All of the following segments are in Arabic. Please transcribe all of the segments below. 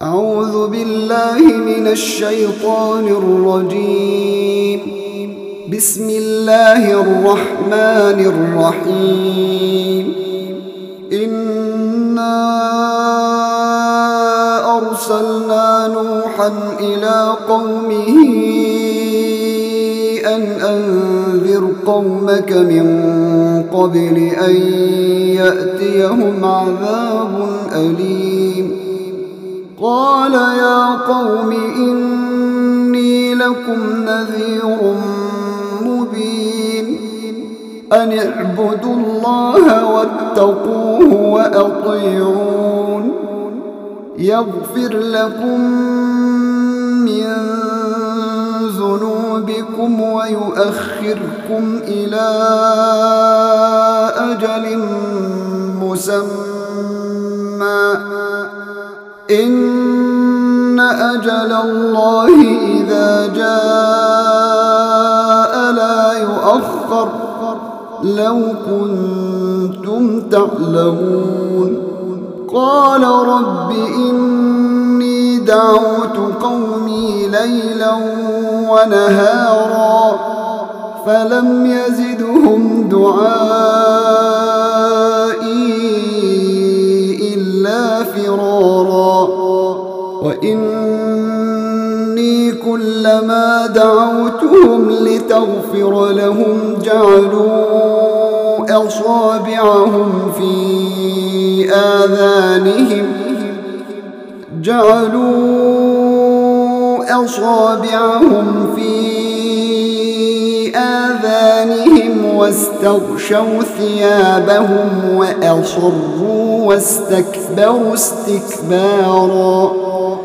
أعوذ بالله من الشيطان الرجيم. بسم الله الرحمن الرحيم. إنا أرسلنا نوحا إلى قومه أن أنذر قومك من قبل أن يأتيهم عذاب أليم. قال يا قوم إني لكم نذير مبين أن اعبدوا الله واتقوه وأطيعون يغفر لكم من ذنوبكم ويؤخركم إلى أجل مسمى إن أجل الله إذا جاء لا يؤخر لو كنتم تعلمون. قال رب إني دعوت قومي ليلا ونهارا فلم يزدهم دعائي إلا فرارا. وإني كلما دعوتهم لتغفر لهم جعلوا أصابعهم في آذانهم واستغشوا ثيابهم وأصروا واستكبروا استكبارا.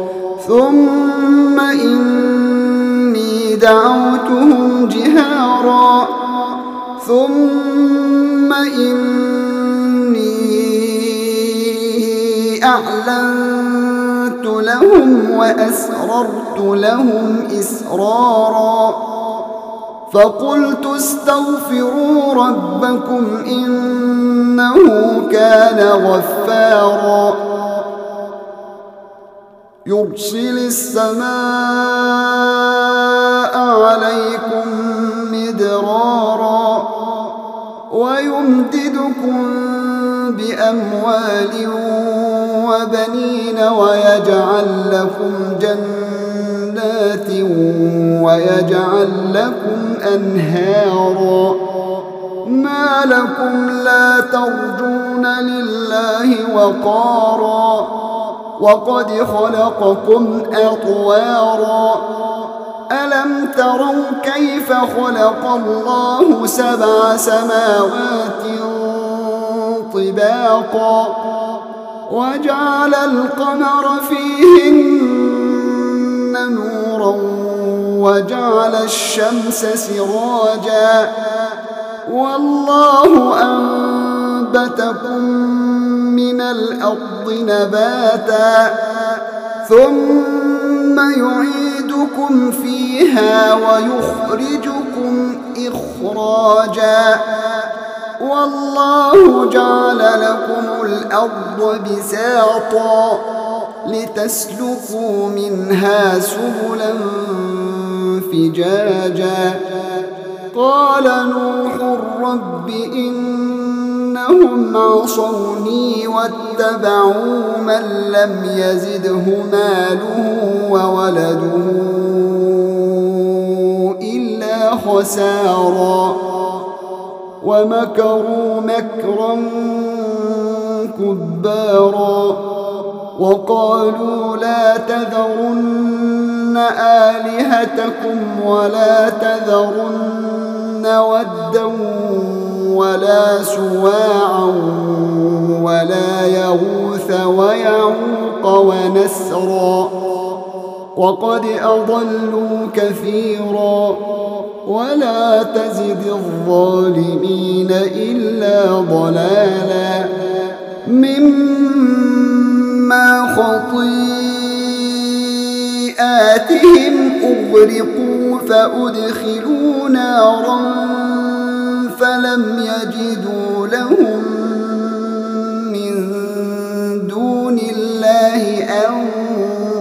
ثم إني دعوتهم جهارا ثم إني أعلنت لهم وأسررت لهم إسرارا. فقلت استغفروا ربكم إنه كان غفارا يرسل السماء عليكم مدرارا ويمددكم بأموال وبنين ويجعل لكم جنات ويجعل لكم أنهارا. ما لكم لا ترجون لله وقارا وقد خلقكم أطوارا. ألم تروا كيف خلق الله 7 سماوات طباقا وجعل القمر فيهن نورا وجعل الشمس سراجا والله أنبتكم من الأرض نباتا ثم يعيدكم فيها ويخرجكم إخراجا. والله جعل لكم الأرض بساطا لتسلكوا منها سبلا فجاجا. قال نوح رب إنهم عصوني واتبعوا من لم يزده ماله وولده إلا خسارا ومكروا مكرا كبارا وقالوا لا تذرن آلهتكم ولا تذرن ودا ولا سواعا ولا يغوث ويعوق ونسرا وقد أضلوا كثيرا ولا تزد الظالمين إلا ضلالا. مما خطيئاتهم أغرقوا فأدخلوا نارا فلم يجدوا لهم من دون الله أنصارا.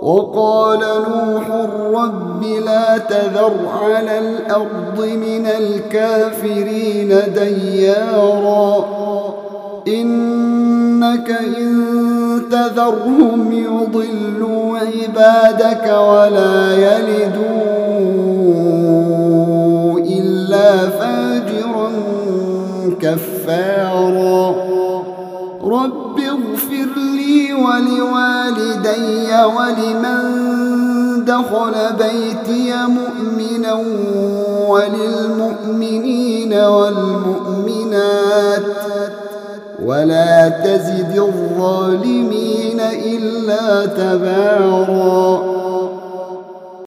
وقال نوح رب لا تذر على الأرض من الكافرين ديارا إنك إن تذرهم يضلوا عبادك ولا يلدوا إلا فاجرا كفارا رب اغفر لي ولوالدي ولمن دخل بيتي مؤمنا وللمؤمنين والمؤمنات ولا تزد الظالمين إلا تبارا